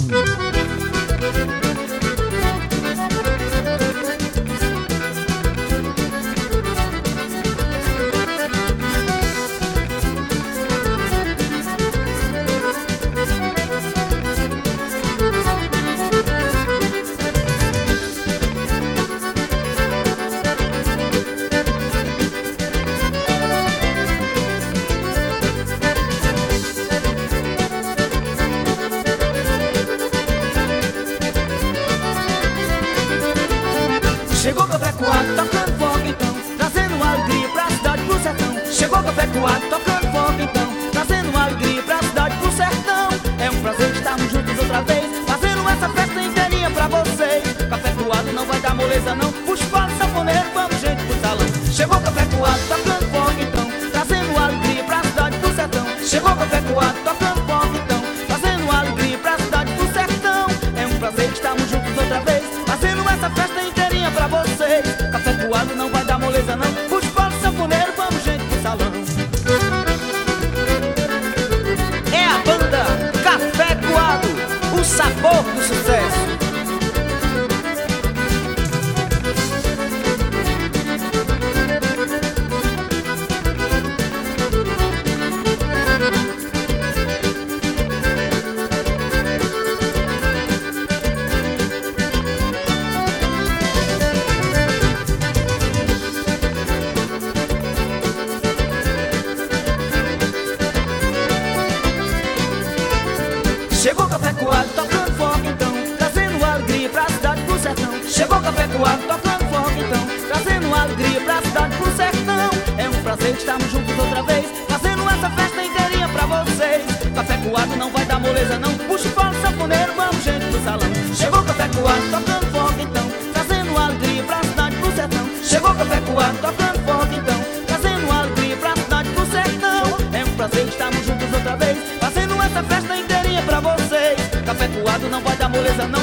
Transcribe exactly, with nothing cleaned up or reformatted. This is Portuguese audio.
Chegou café coado, tocando fogo então, trazendo alegria pra cidade, pro sertão. Chegou café coado, tocando fogo então, trazendo alegria pra cidade, pro sertão. É um prazer estarmos juntos outra vez, fazendo essa festa inteirinha pra vocês. Café coado não vai dar moleza não, puxa para o sanfoneiro, vamos gente pro salão. Chegou café coado, tocando fogo então, trazendo alegria pra cidade, pro sertão. Chegou café coado, tocando fogo então, trazendo alegria pra cidade, pro sertão. É um prazer estarmos juntos outra vez, fazendo essa festa inteirinha pra vocês. Café coado não vai dar moleza não, puxa para o sanfoneiro, vamos gente pro salão. É a banda Café Coado, o sabor do sucesso. Chegou café coado, tocando fogo então, trazendo alegria pra cidade, pro sertão. Chegou café coado, tocando fogo então, trazendo alegria pra cidade, pro sertão. É um prazer estarmos juntos outra vez, fazendo essa festa inteirinha pra vocês. Café coado não vai dar moleza não, puxa o fole sanfoneiro, vamos gente pro salão. Chegou café coado, tocando fogo então, trazendo alegria pra cidade, pro sertão. Chegou café coado, tocando fogo então, trazendo alegria pra cidade, pro sertão. É um prazer estarmos juntos outra vez, fazendo essa festa inteirinha pra vocês. Café coado não vai dar moleza não,